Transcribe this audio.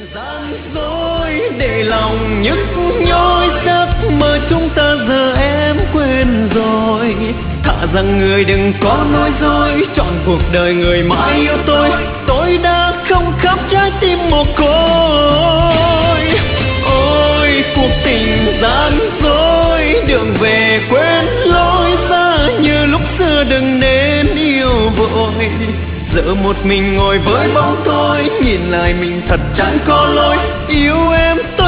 gian dối để lòng nhức nhối, giấc mơ chúng ta giờ em quên rồi. Thà rằng người đừng có nói dối, chọn cuộc đời người mãi yêu tôi đã không khóc trái tim mồ côi. Ôi cuộc tình gian dối, đường về quên lối xa như lúc xưa đừng nên yêu vội. Giờ một mình ngồi với bóng tối, nhìn lại mình thật chẳng có lỗi, yêu em